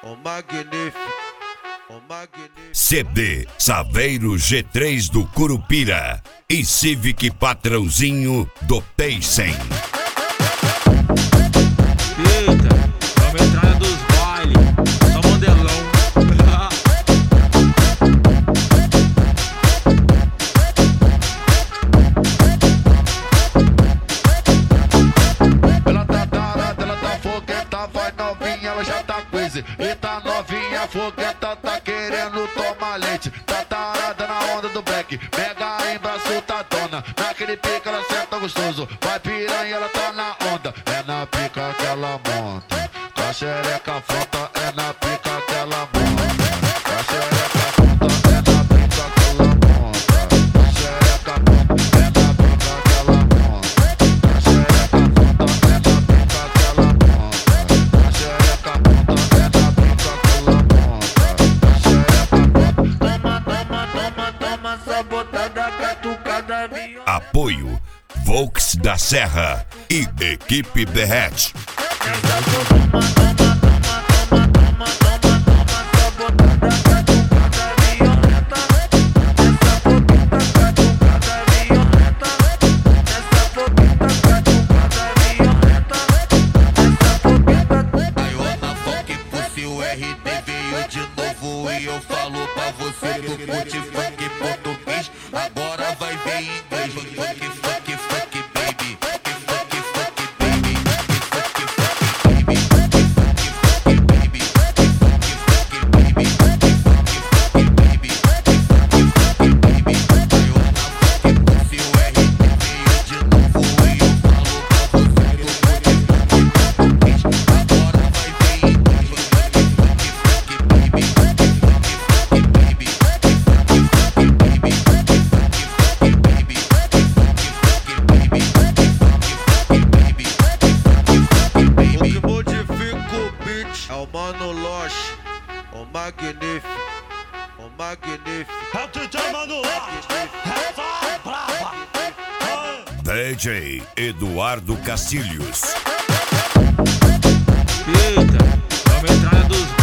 O magnífico, o magnífico. CD Saveiro G3 do Curupira e Civic Patrãozinho do Paysen. Eita, vamos entrar dos bailes, só modelão. Ela tá tarada, ela tá fogueta, vai novinha, ela já tá crazy. Eita novinha, fogueta, tá querendo tomar leite. Tá tarada na onda do black, mega embraço tá dona. Naquele pica ela senta gostoso, vai piranha, ela tá na onda. É na pica que ela monta, com a xereca afronta. É na pica que ela monta, com a xereca afronta. É na pica que ela monta, com a xereca afronta. É na pica que ela monta, com a xereca afronta. É na pica que ela monta, com a xereca afronta. É na pica que ela monta, com a xereca afronta. Toma, sabotada, catucada, minha. Apoio Volks da Serra e Equipe Derrete. E eu falo pra você, tu curte funk português, agora vai ver em inglês. Funk, funk, funk, baby. Funk, funk, baby. Funk, funk, baby. Funk, funk, baby. Funk, funk, baby. Funk, funk, baby. Funk, funk, baby. Caiu na funk, pussy, o RT veio de novo. E eu falo pra você, tu curte funk português, agora vai ver em inglês. Funk, funk, baby. O que modifica o beat é o Mano Loche, o magnífico, o magnífico. É o DJ Mano Loche, é brava. DJ Eduardo Castilhos. Eita, vamos entrar dos